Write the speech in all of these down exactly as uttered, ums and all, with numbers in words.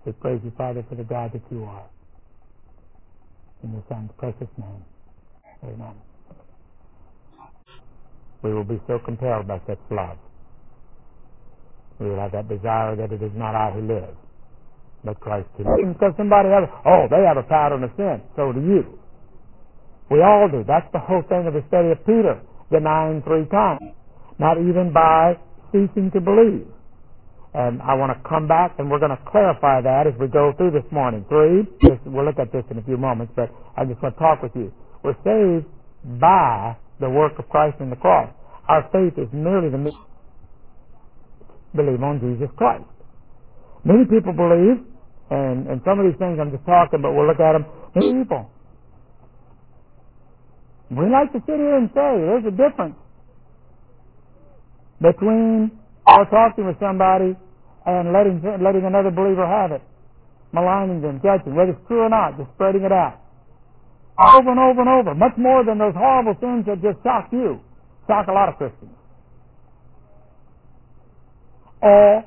We praise you, Father, for the God that you are. In your Son's precious name. Amen. We will be so compelled by such love. We will have that desire that it is not I who lives, but Christ who lives. Because somebody has, oh, they have a pattern of sin. So do you. We all do. That's the whole thing of the study of Peter, denying three times. Not even by ceasing to believe. And I want to come back and we're going to clarify that as we go through this morning. Three, we'll look at this in a few moments, but I just want to talk with you. We're saved by the work of Christ on the cross. Our faith is merely the believe on Jesus Christ. Many people believe, and, and some of these things I'm just talking, but we'll look at them. Many people. We like to sit here and say there's a difference between our talking with somebody and letting letting another believer have it, maligning them, judging, whether it's true or not, just spreading it out. Over and over and over, much more than those horrible sins that just shock you, shock a lot of Christians. Or,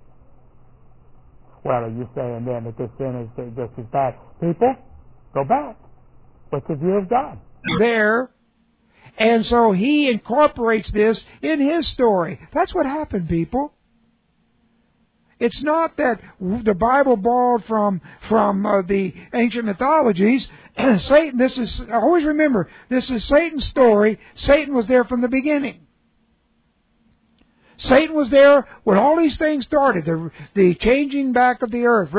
well, are you saying then that this sin is just as bad? People, go back with the view of God. There, and so he incorporates this in his story. That's what happened, people. It's not that the Bible borrowed from from uh, the ancient mythologies. Satan, this is, always remember, this is Satan's story. Satan was there from the beginning. Satan was there when all these things started, the, the changing back of the earth,